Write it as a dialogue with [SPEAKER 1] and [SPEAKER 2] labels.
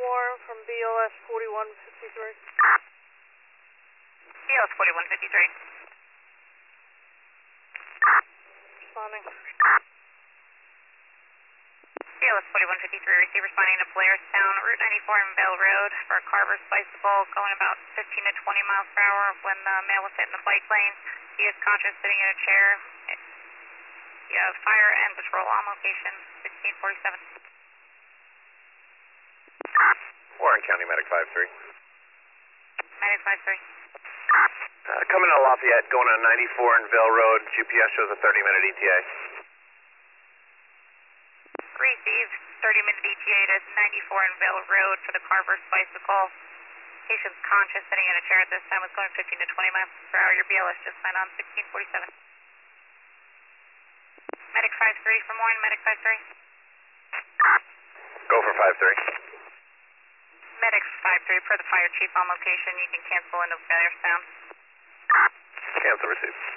[SPEAKER 1] Warren from BLS 4153.
[SPEAKER 2] BLS 4153.
[SPEAKER 1] Responding.
[SPEAKER 2] BLS 4153, receive responding to Blairstown, Route 94 and Bell Road for Carver's Bicycle, going about 15 to 20 miles per hour when the male was hit in the bike lane. He is conscious, sitting in a chair. You have fire and patrol on location, 1647.
[SPEAKER 3] Warren County Medic 53.
[SPEAKER 2] Medic 53.
[SPEAKER 3] Coming to Lafayette, going on 94 and Bell Road. GPS shows a 30-minute ETA.
[SPEAKER 2] Receive 30-minute ETA to 94 and Bell Road for the Carver's Bicycle. Patient's conscious, sitting in a chair at this time, was going 15 to 20 miles per hour. Your BLS just signed on 1647. Medic 53 for morning, Medic 53.
[SPEAKER 3] Go for 53.
[SPEAKER 2] Medic 53 for the fire chief on location. You can cancel into Blairstown.
[SPEAKER 3] Cancel receive.